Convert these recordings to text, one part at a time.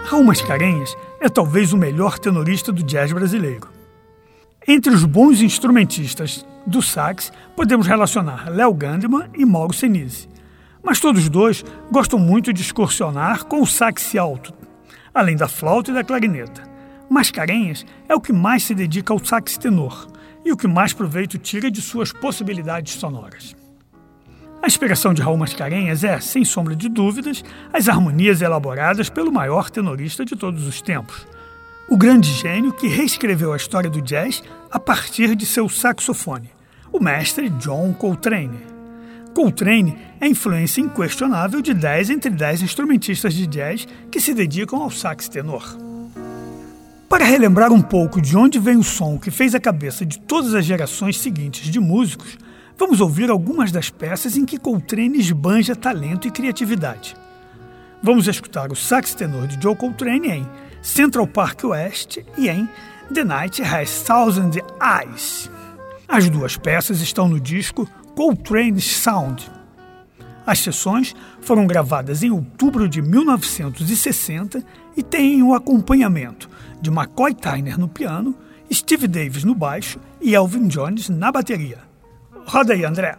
Raul Mascarenhas é talvez o melhor tenorista do jazz brasileiro. Entre os bons instrumentistas do sax, podemos relacionar Léo Gandeman e Mauro Senise. Mas todos dois gostam muito de excursionar com o sax alto, além da flauta e da clarineta. Mascarenhas é o que mais se dedica ao sax tenor e o que mais proveito tira de suas possibilidades sonoras. A inspiração de Raul Mascarenhas é, sem sombra de dúvidas, as harmonias elaboradas pelo maior tenorista de todos os tempos, o grande gênio que reescreveu a história do jazz a partir de seu saxofone, o mestre John Coltrane. Coltrane é a influência inquestionável de 10 entre 10 instrumentistas de jazz que se dedicam ao sax tenor. Para relembrar um pouco de onde vem o som que fez a cabeça de todas as gerações seguintes de músicos, vamos ouvir algumas das peças em que Coltrane esbanja talento e criatividade. Vamos escutar o sax tenor de Joe Coltrane em Central Park West e em The Night Has Thousand Eyes. As duas peças estão no disco Coltrane's Sound. As sessões foram gravadas em outubro de 1960 e têm o acompanhamento de McCoy Tyner no piano, Steve Davis no baixo e Elvin Jones na bateria. Roda aí, André.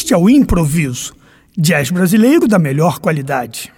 Este é o Improviso, jazz brasileiro da melhor qualidade.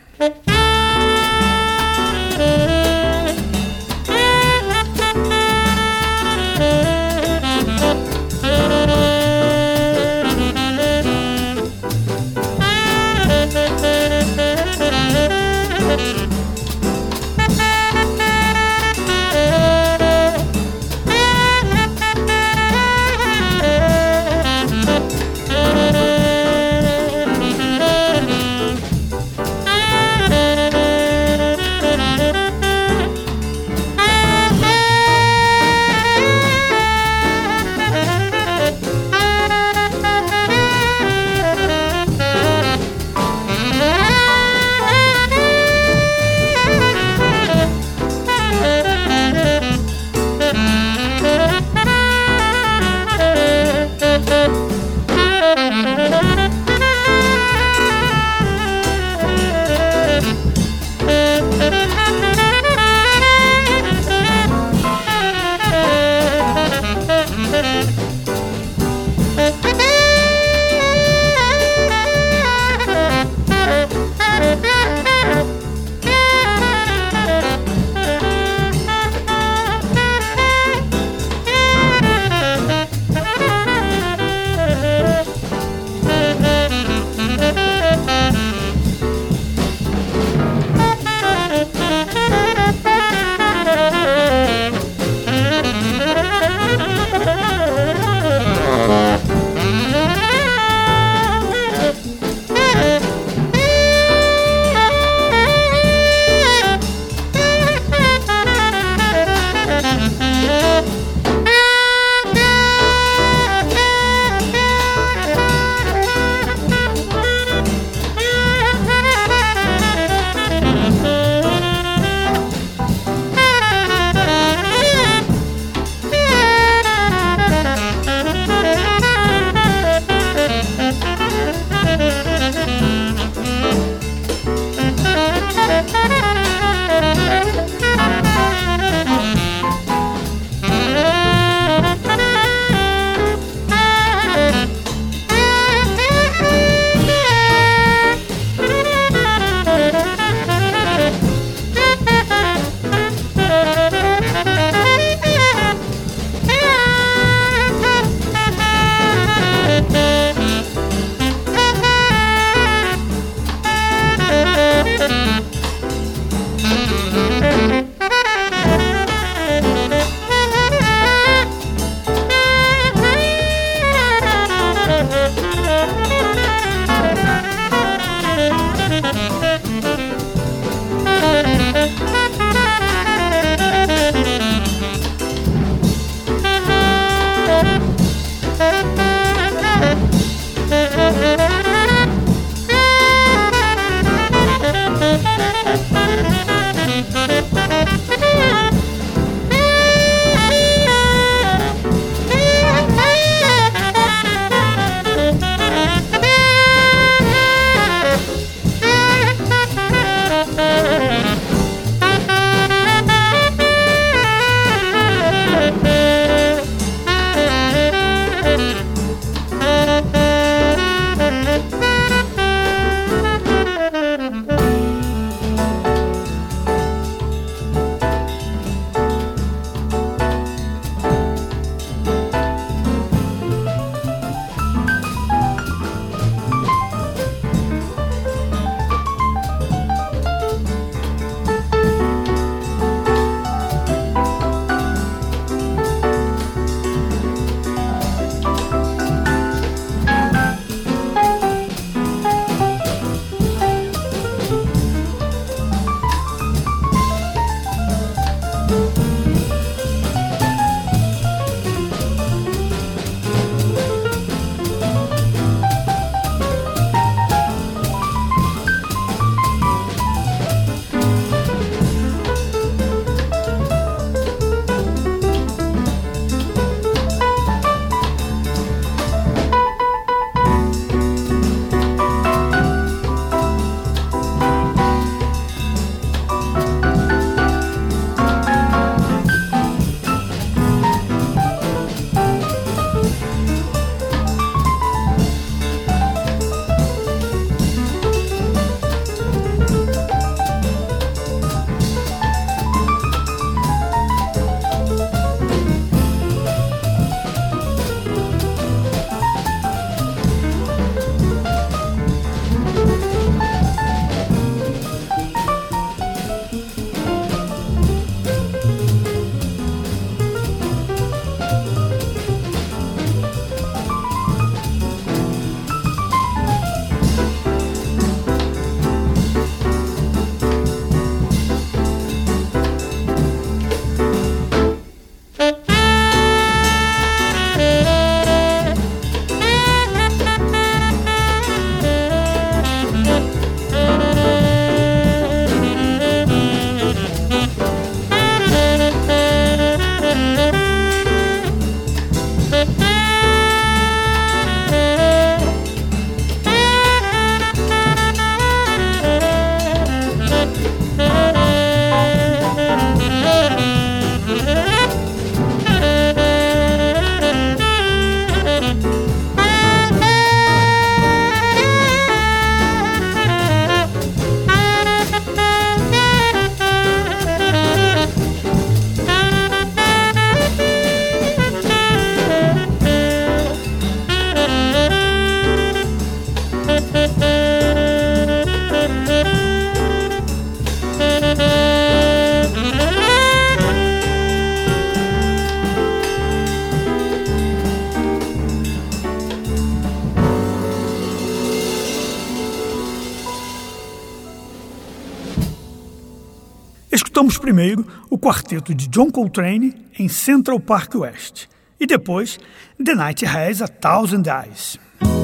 Escutamos primeiro o quarteto de John Coltrane em Central Park West e depois The Night Has a Thousand Eyes.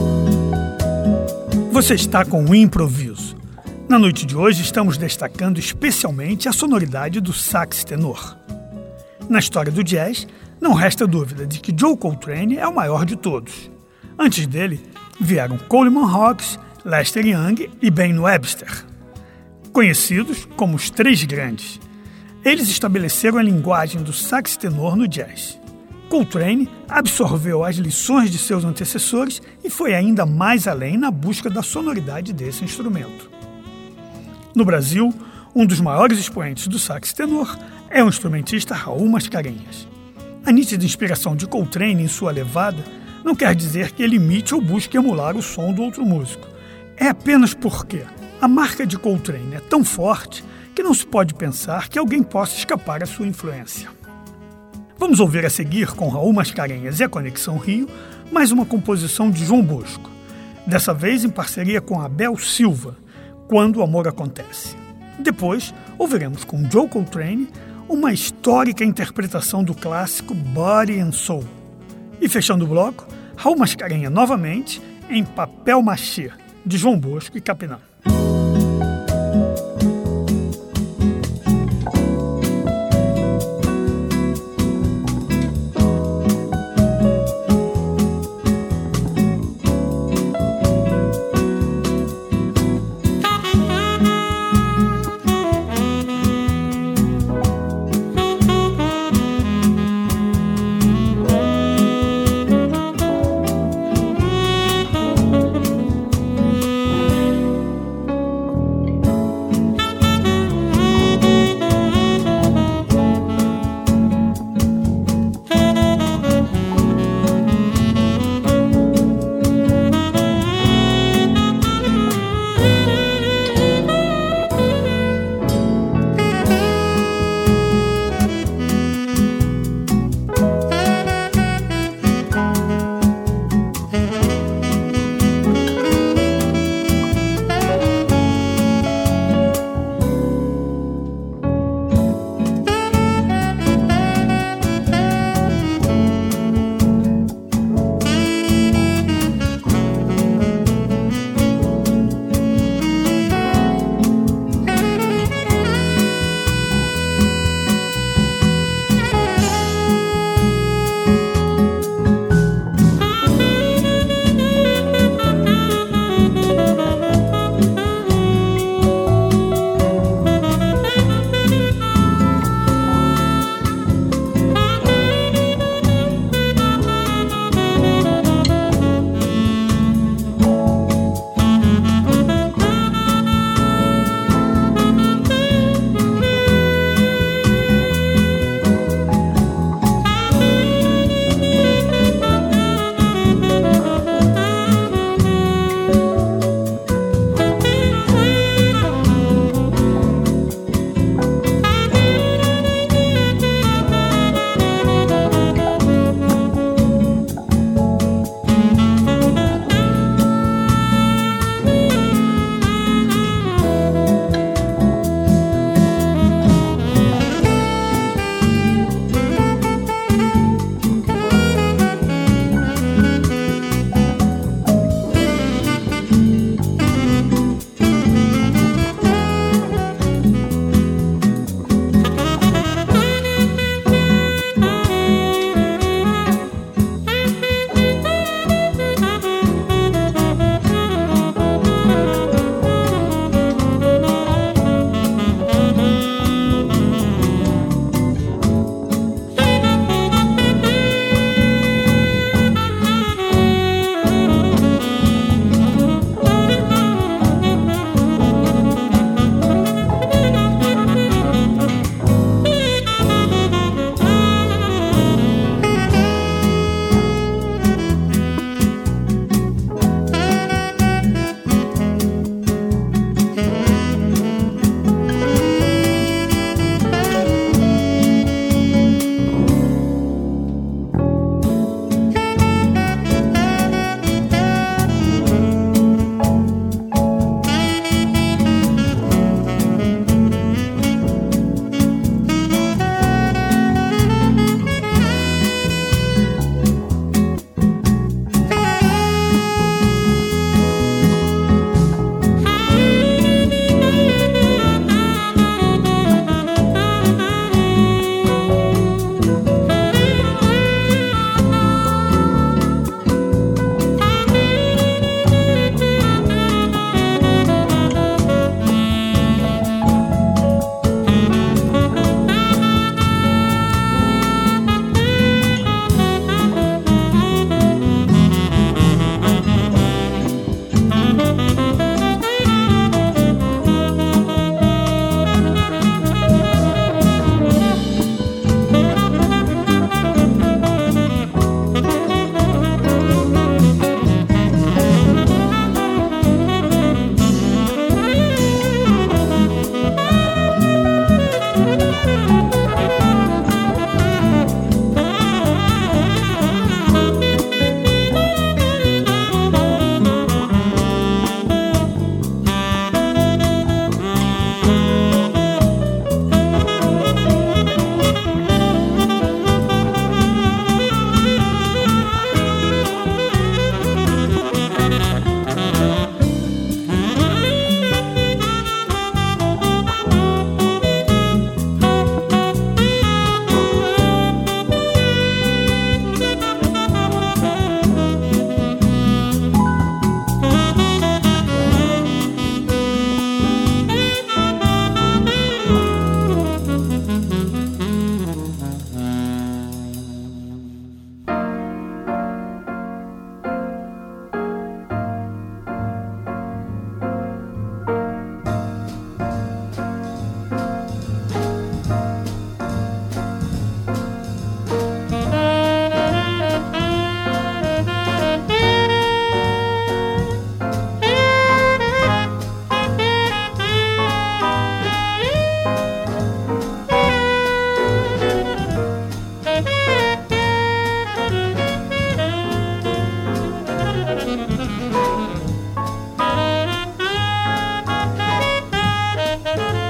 Você está com o Improviso. Na noite de hoje estamos destacando especialmente a sonoridade do sax tenor. Na história do jazz, não resta dúvida de que Joe Coltrane é o maior de todos. Antes dele, vieram Coleman Hawkes, Lester Young e Ben Webster, conhecidos como os Três Grandes. Eles estabeleceram a linguagem do sax tenor no jazz. Coltrane absorveu as lições de seus antecessores e foi ainda mais além na busca da sonoridade desse instrumento. No Brasil, um dos maiores expoentes do sax tenor é o instrumentista Raul Mascarenhas. A nítida inspiração de Coltrane em sua levada não quer dizer que ele imite ou busque emular o som do outro músico. É apenas porque a marca de Coltrane é tão forte que não se pode pensar que alguém possa escapar à sua influência. Vamos ouvir a seguir, com Raul Mascarenhas e a Conexão Rio, mais uma composição de João Bosco, dessa vez em parceria com Abel Silva, Quando o Amor Acontece. Depois, ouviremos com Joe Coltrane uma histórica interpretação do clássico Body and Soul. E fechando o bloco, Raul Mascarenhas novamente em Papel Machê, de João Bosco e Capinã.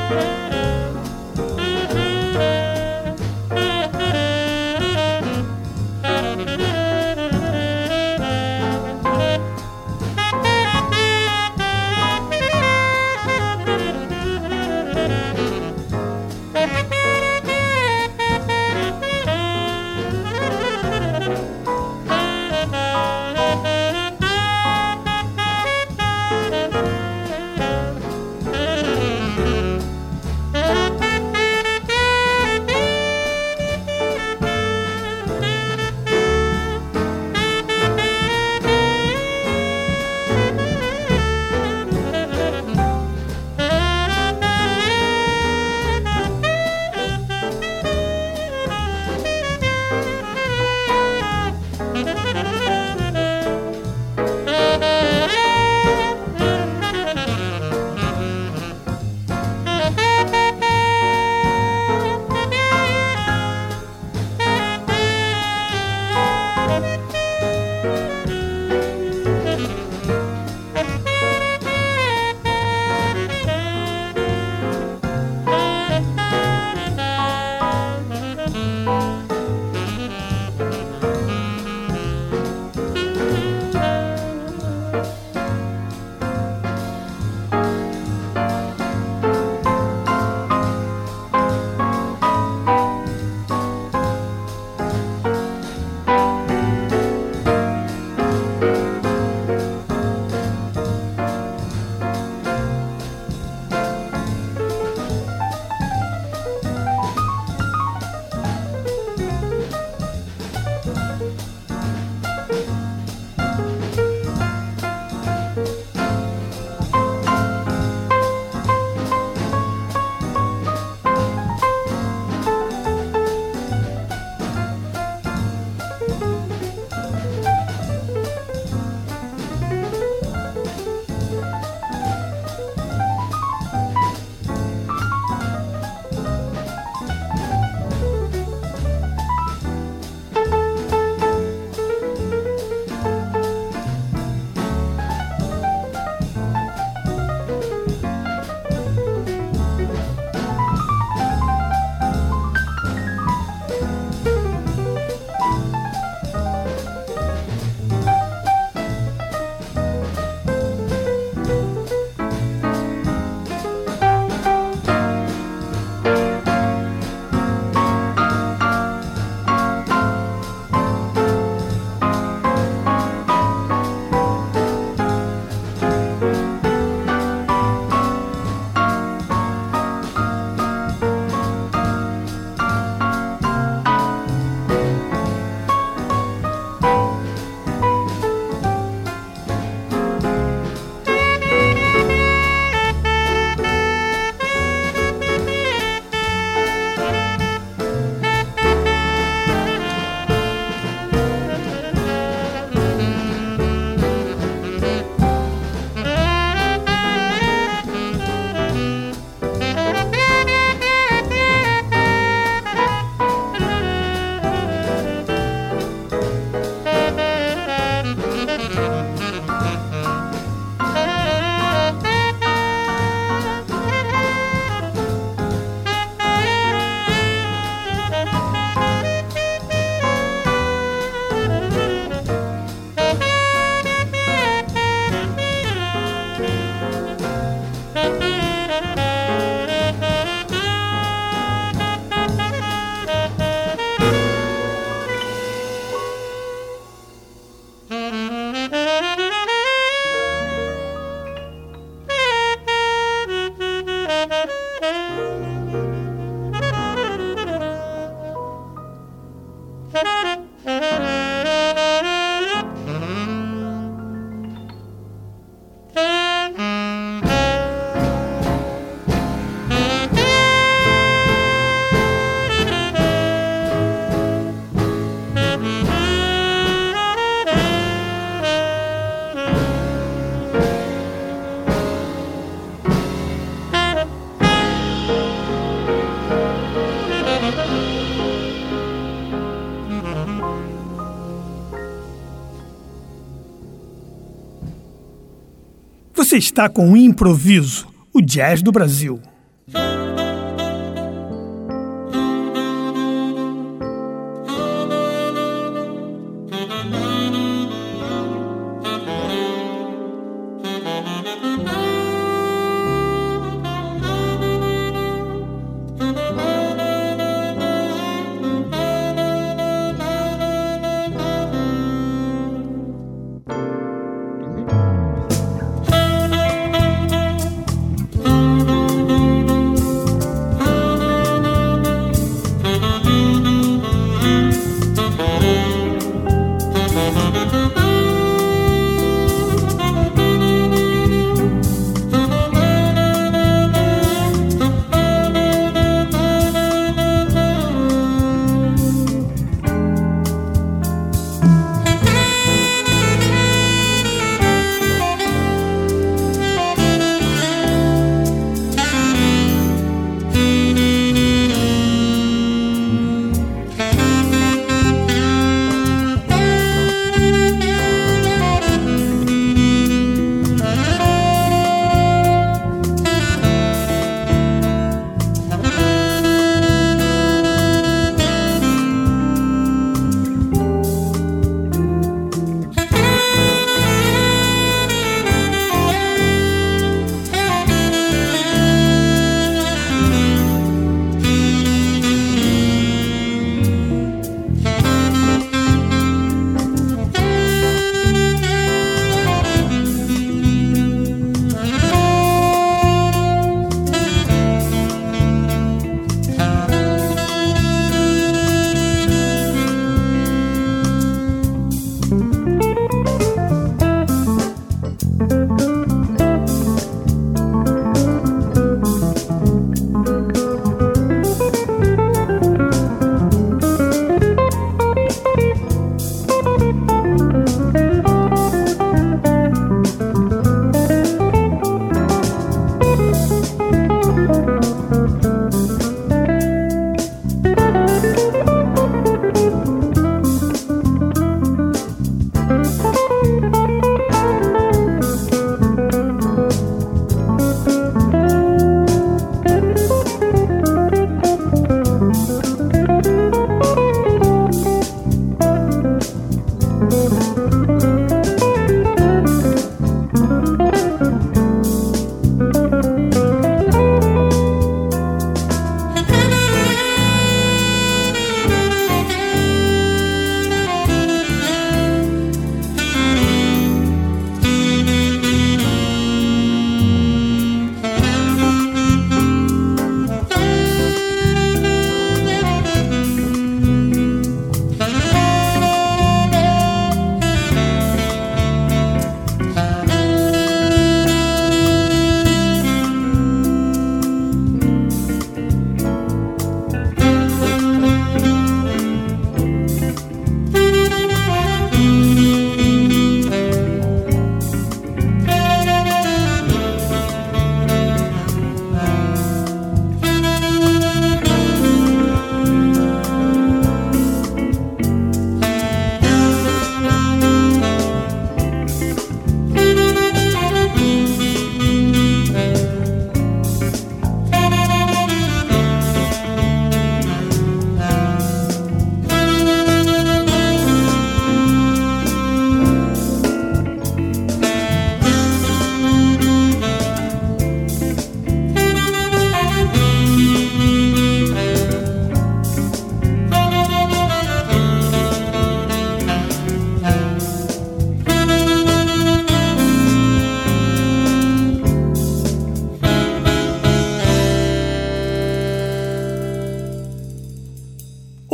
Você está com o Improviso, o jazz do Brasil.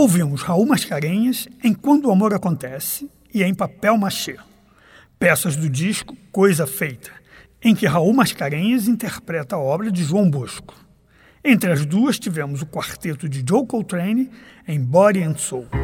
Ouvimos Raul Mascarenhas em Quando o Amor Acontece e em Papel Machê, peças do disco Coisa Feita, em que Raul Mascarenhas interpreta a obra de João Bosco. Entre as duas tivemos o quarteto de Joe Coltrane em Body and Soul.